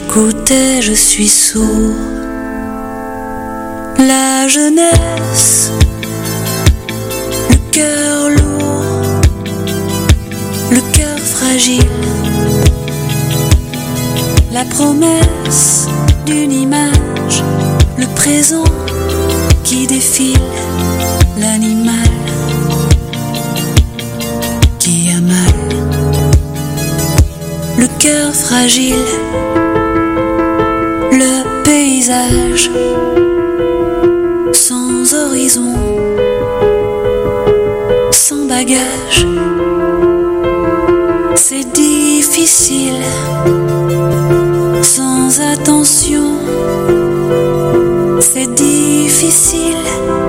J'écoutais, je suis sourd. La jeunesse, le cœur lourd, le cœur fragile, la promesse d'une image, le présent qui défile, l'animal qui a mal, le cœur fragile, le paysage sans horizon, sans bagage. C'est difficile, sans attention. C'est difficile,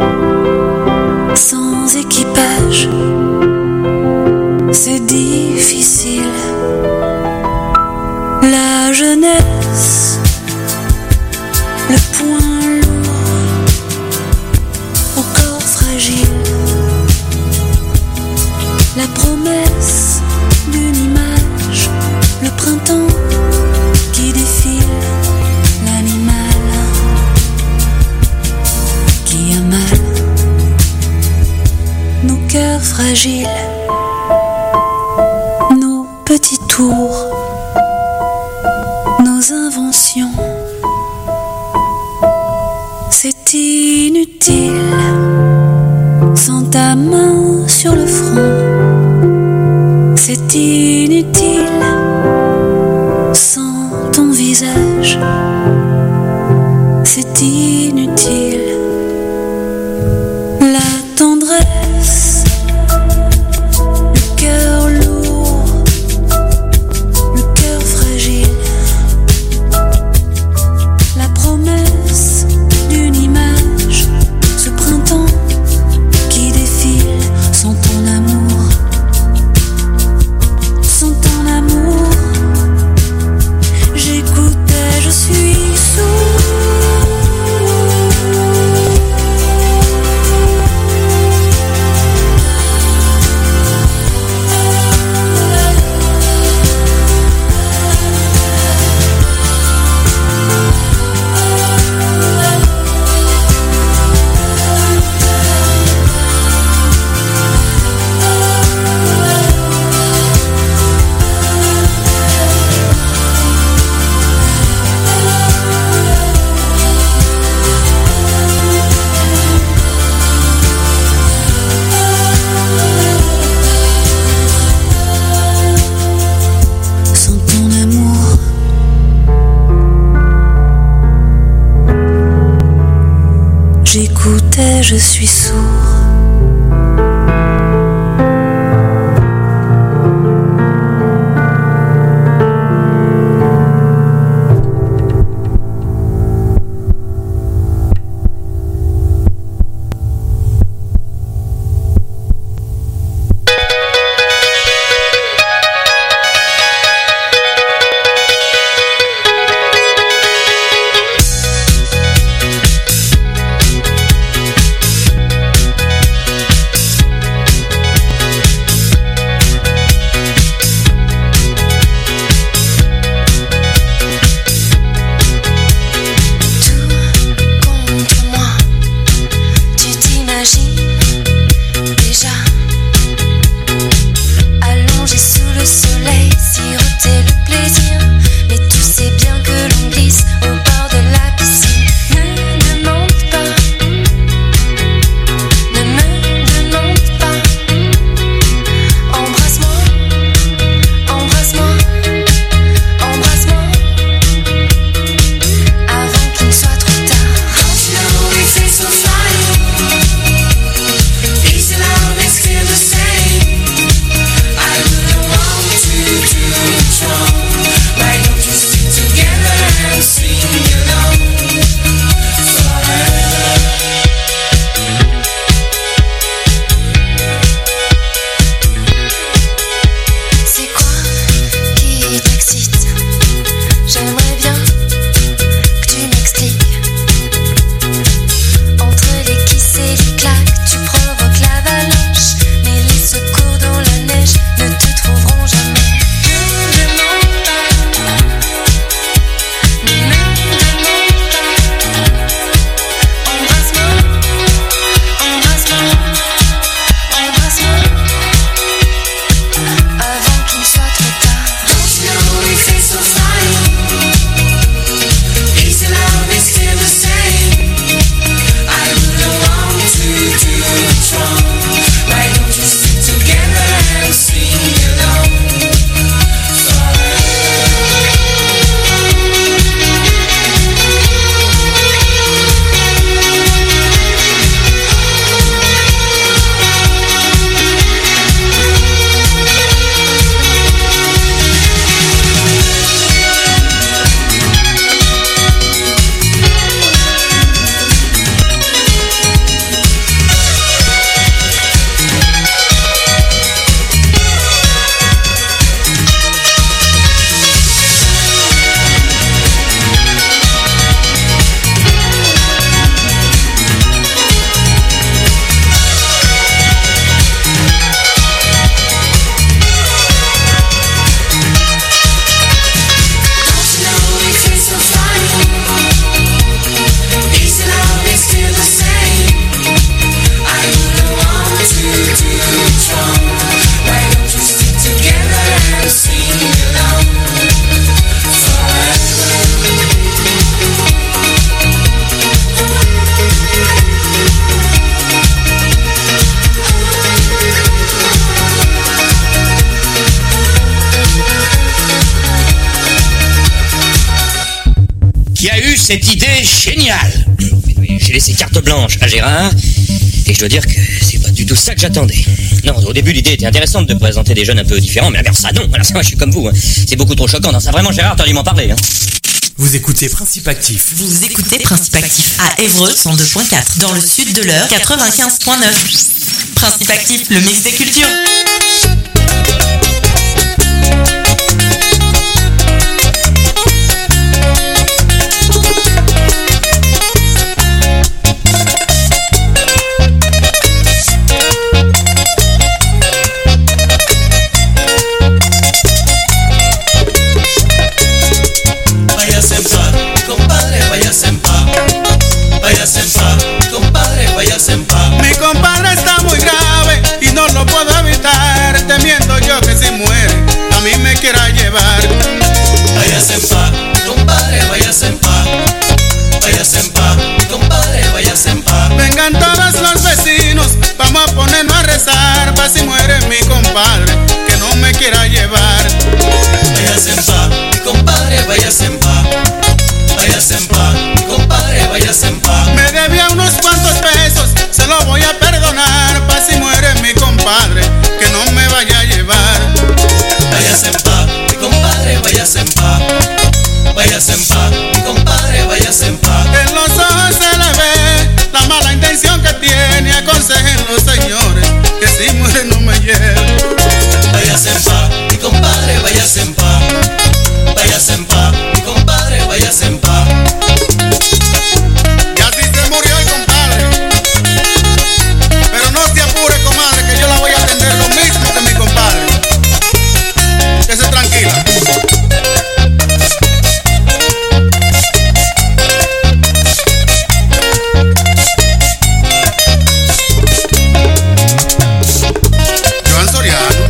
sans équipage. C'est difficile. La jeunesse, le poing lourd, au corps fragile, la promesse d'une image, le printemps qui défile, l'animal qui a mal, nos cœurs fragiles, nos petits tours, nos inventions. C'est inutile sans ta main sur le front. C'est inutile sans ton visage. C'est inutile. La tendresse, le cœur lourd, le cœur fragile, la promesse d'une image, ce printemps qui défile sans ton amour, sans ton amour. J'écoutais, je suis sourd. J'écoutais, je suis sourd. cette idée géniale. J'ai laissé carte blanche à Gérard, et je dois dire que c'est pas du tout ça que j'attendais. Non, au début, l'idée était intéressante de présenter des jeunes un peu différents, mais alors ça, non. Alors ça, moi, je suis comme vous. Hein. C'est beaucoup trop choquant. Non, ça, vraiment, Gérard, t'as dû m'en parler. Hein. Vous écoutez Principe Actif. Vous écoutez Principe Actif à Évreux 102.4, dans le sud de l'Eure 95.9. Principe Actif, le mix des cultures. Mi compadre está muy grave y no lo puedo evitar, temiendo yo que si muere a mí me quiera llevar. Váyase en paz, compadre, váyase en paz. Váyase en paz, compadre, váyase en paz. Vengan todos los vecinos, vamos a ponernos a rezar, pa' si muere mi compadre, que no me quiera llevar. Váyase en paz, compadre, váyase en paz. Váyase en paz, compadre, váyase en paz. Me debía unos cuantos pesos, se lo voy a perdonar, pa' si muere mi compadre, que no me vaya a llevar. Váyase en paz, compadre, váyase en paz. Váyase en paz, compadre, váyase en paz. En los ojos se le ve la mala intención que tiene, aconsejen los señores, que si muere no me lleve. Váyase en paz, compadre, váyase en paz. Váyase en paz, compadre, váyase en paz. Y así se murió el compadre. Pero no se apure, comadre, que yo la voy a atender lo mismo que mi compadre. Quédese tranquila. Joan Soriano.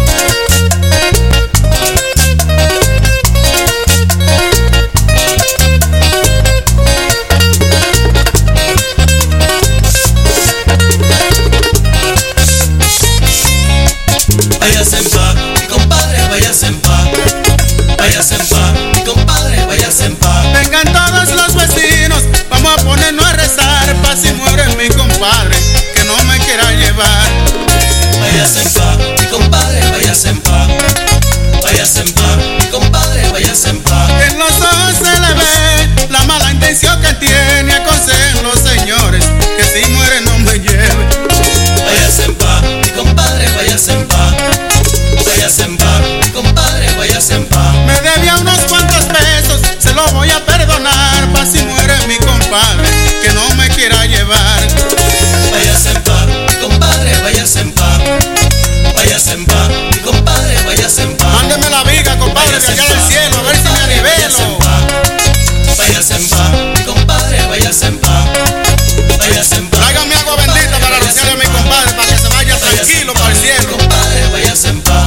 Váyase en paz, compadre, váyase en paz. Váyase en paz, compadre, váyase en paz. Vengan todos los vecinos, vamos a ponernos a rezar, pa' si muere mi compadre, que no me quiera llevar. Váyase en paz, compadre, váyase en paz. Váyase en paz, compadre, váyase en paz. En los ojos se le ve la mala intención que tiene, aconsejen los señores, que si muere no me lleve. Váyase en paz, compadre, váyase en paz. Váyase en paz, compadre, váyase en paz. Me debía unos cuantos pesos, se lo voy a perdonar, pa' si muere mi compadre, que no me quiera llevar. Váyase en paz, compadre, váyase en paz. Váyase en paz, compadre, váyase en paz. Mándeme la viga, compadre, de allá del cielo, a ver si me Váyase en anivelo. paz. Váyase en paz, compadre, váyase en paz. Váyase en paz. Tráigame agua bendita para rociarle a mi compadre, para que se vaya tranquilo para el cielo. Compadre, váyase en paz.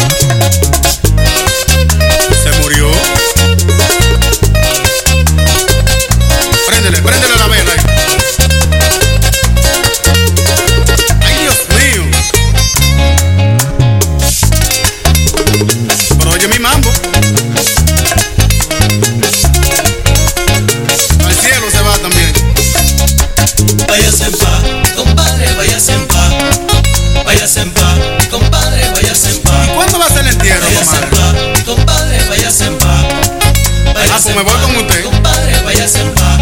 Se murió. Préndele la vela ahí. Ay, Dios mío. Pero oye mi mambo. Al cielo se va también. Váyase en paz, compadre, váyase en paz. Váyase en paz, compadre, váyase en paz. ¿Cuándo va a ser el entierro, Váyase en comadre? paz, compadre, váyase en paz. Váyase pues me en voy paz, con usted. compadre, váyase en paz.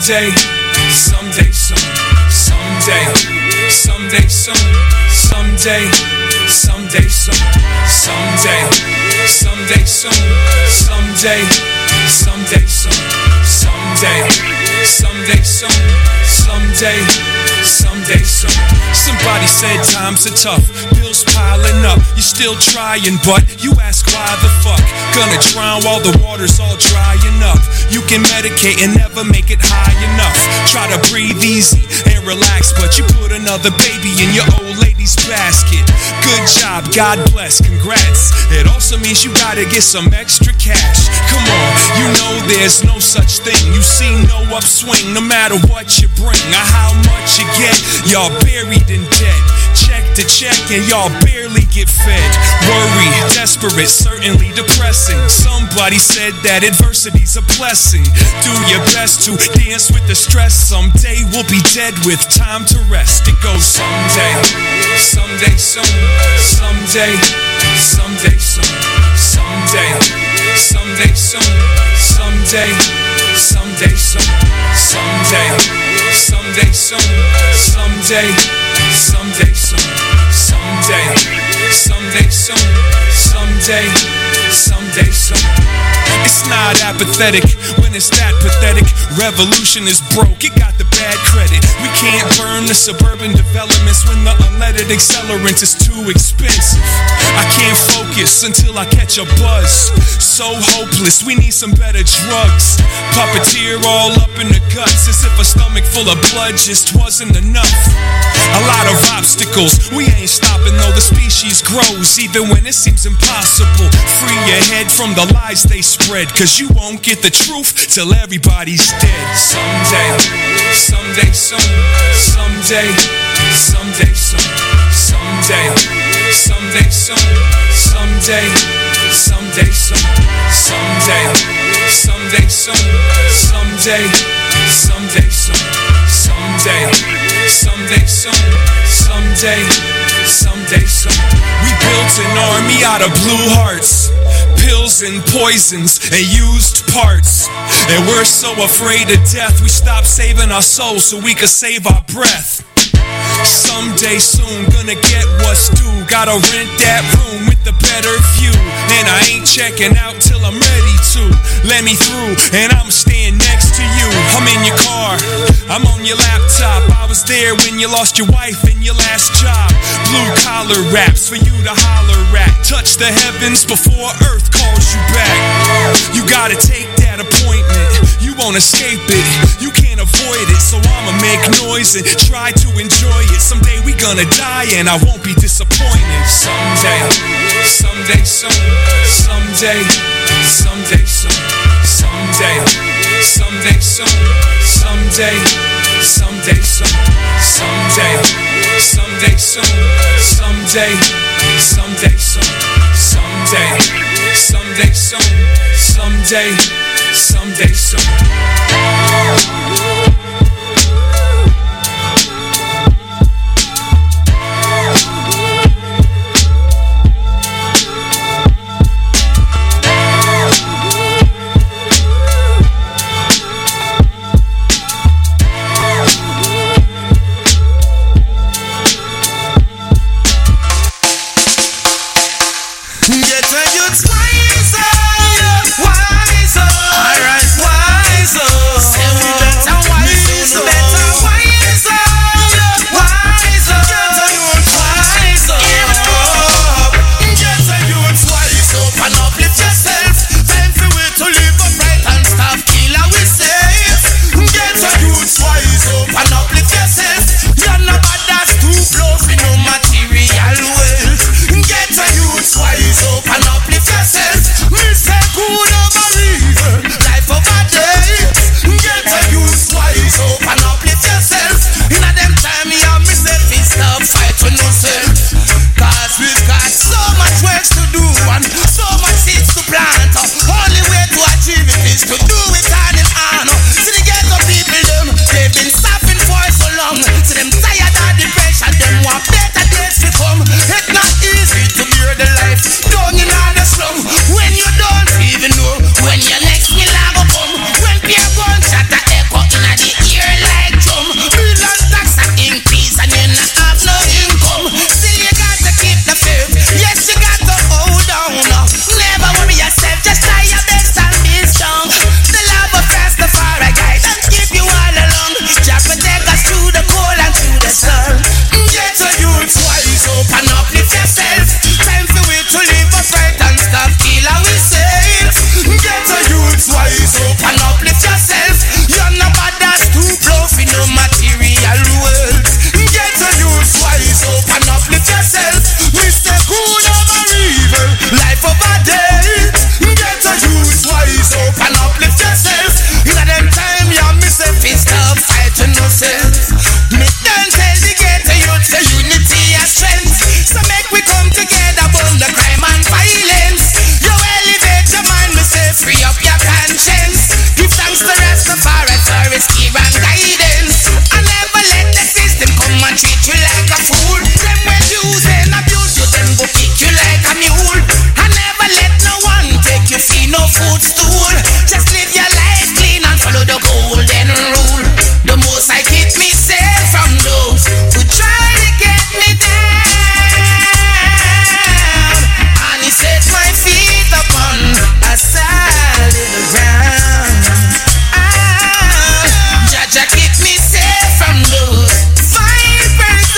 Someday, someday soon, someday, someday soon, someday, someday soon, someday, someday soon, someday, someday soon, someday, someday soon, someday, someday soon. Somebody said times are tough, bills piling up, you're still trying, but you ask why the fuck? Gonna drown while the water's all drying up. You can medicate and never make it high enough. Try to breathe easy and relax, but you put another baby in your old lady's basket. Good job, God bless, congrats. It also means you gotta get some extra cash. Come on, you know there's no such thing. You see no upswing, no matter what you bring or how much you get. Y'all buried in debt, check to check, and y'all barely get fed. Worry, desperate, certainly depressing. Somebody said that adversity's a blessing. Do your best to dance with the stress. Someday we'll be dead with time to rest. It goes someday, someday soon, someday, someday soon, someday, someday soon, someday, someday soon, someday, someday soon, someday, someday soon, someday, someday soon, someday, someday soon. It's not apathetic when it's that pathetic. Revolution is broke, it got the bad credit. We can't burn the suburban developments when the unleaded accelerant is too expensive. I can't focus until I catch a buzz. So hopeless, we need some better drugs. Puppeteer all up in the guts, as if a stomach full of blood just wasn't enough. A lot of obstacles, we ain't stopping though the species grows, even when it seems impossible. Free your head from the lies they spread, cause you won't get the truth till everybody's dead. Someday, someday soon, someday, someday soon, someday, someday soon, someday, someday soon, someday, someday soon, someday, someday soon, someday, someday soon, someday, someday soon. We built an army out of blue hearts, pills and poisons and used parts. And we're so afraid of death, we stopped saving our souls so we could save our breath. Someday soon, gonna get what's due. Gotta rent that room with the better view. And I ain't checking out till I'm ready to. Let me through, and I'm staying next to you. I'm in your car, I'm on your laptop. I was there when you lost your wife and your last job. Blue collar raps for you to holler at. Touch the heavens before earth calls you back. You gotta take that appointment, you won't escape it. You can't avoid it, so I'ma make noise and try to enjoy it. Someday we gonna die and I won't be disappointed. Someday, someday soon, someday, someday soon, someday, someday soon, someday, someday soon, someday, someday soon, someday, someday soon, someday, someday soon, someday, someday soon. Wiser, alright, wiser. Say we better no footstool. Just live your life clean and follow the golden rule. The most I keep me safe from those who try to get me down. And he set my feet upon a solid ground. Jaja keep me safe from those vipers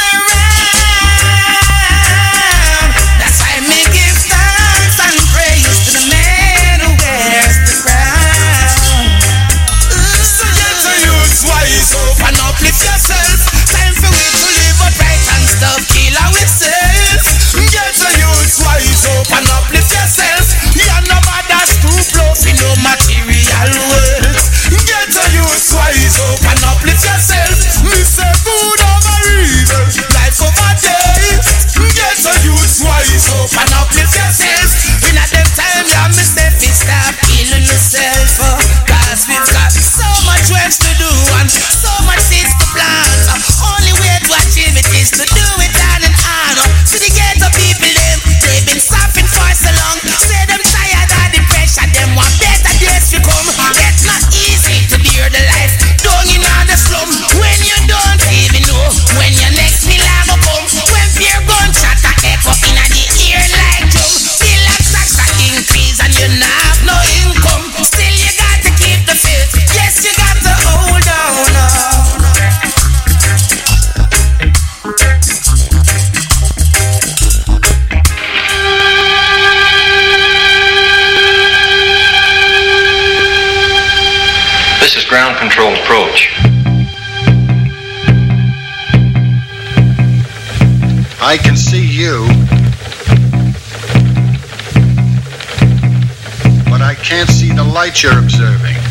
around. That's why me give thanks and praise to the man who wears the crown. So get to use wise, open up, lift yourself. Time for we to live upright and stop kill ourselves. Get to use wise, open up, lift yourself. You're nobody's too bluffy, no material wealth. Get to use wise, open up, lift yourself. Me say good over evil, life over death. Get to use wise, open up, lift yourself. In a them time, yeah, me step it, stop killing yourself. Cause we've got so much work to do and so much things to plan. Only way to achieve it is to do it hand in hand. So the ghetto people, they've been suffering for so long. Say them tired of the pressure, them want better days to come. It's not easy to bear the life down in the slum. When you don't even know when your next meal will come. When fear gunshot a echo in the ear like drum. Bill and tax a increase and you not have no income. Still you got to keep the faith. Yes, you got to hold on. This is ground control approach. I can see you, but I can't see the light you're observing.